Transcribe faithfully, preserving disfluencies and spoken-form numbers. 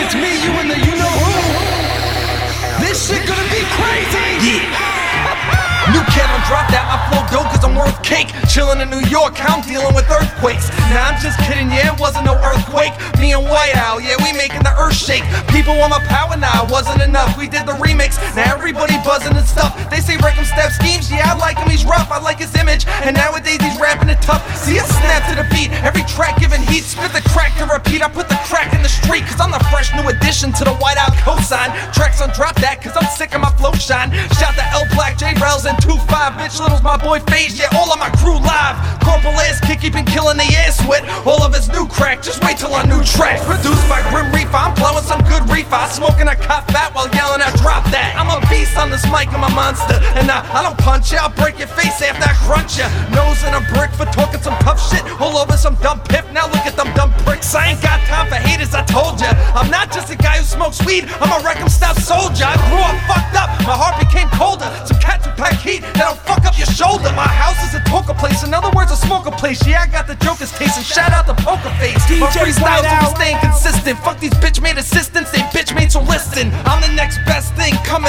it's me, you, and the you know who. This shit gonna be crazy. Yeah. New cat on drop that, my flow dope cause I'm worth cake. Chillin' in New York, I'm dealing with earthquakes. Nah, I'm just kidding, yeah, it wasn't no earthquake. Me and White Owl, yeah, we making the earth shake. People want my power now, wasn't enough. We did the remix, now everybody buzzing and stuff. They say Reckham Step schemes, yeah, I like him, he's rough, I like his image. And nowadays he's rapping it tough. See, I snap to the beat, every track giving heat. Spit the crack to repeat, I put the crack in the street. Cause I'm the fresh new addition to the White Owl cosign. Tracks on drop that, cause I'm sick of my flow shine. Shout to L Black, J Rails, and two five. Bitch Little's my boy Phase, yeah, all of my crew live. Corporal ass kick, he been killing the ass with all of his new crack. Just wait till our new track. Produced by Grim Reaper, I'm blowing some good reefer. I smoking a cop fat while yelling out drop that. I'm a beast on this mic, I'm a monster. And uh, I don't punch ya, I'll break your face after I crunch ya. Nose in a brick for talking some tough shit all over some dumb pip. Now look at them dumb pricks. I ain't got time for haters, I told ya. I'm not just a guy who smokes weed, I'm a Reckham Stop soldier. I grew up fucked up, my heart became colder. Some cats who pack heat that'll fuck up your shoulder. My house is a toker place, in other words a smoker place. Yeah, I got the Joker's taste, and shout out to Poker Face. D J My freestyles White will Owl. staying consistent. Fuck these bitch made assistants, they bitch made, so listen. I'm the next best thing coming